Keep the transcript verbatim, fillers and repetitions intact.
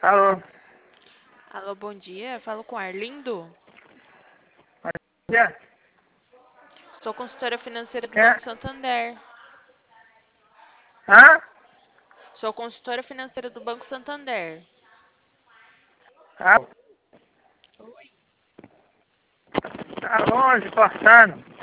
Alô? Alô, bom dia. Falo com Arlindo. Quem é? Sou consultora financeira do Quem é? Banco Santander. Hã? Sou consultora financeira do Banco Santander. Ah, tá longe, cortando.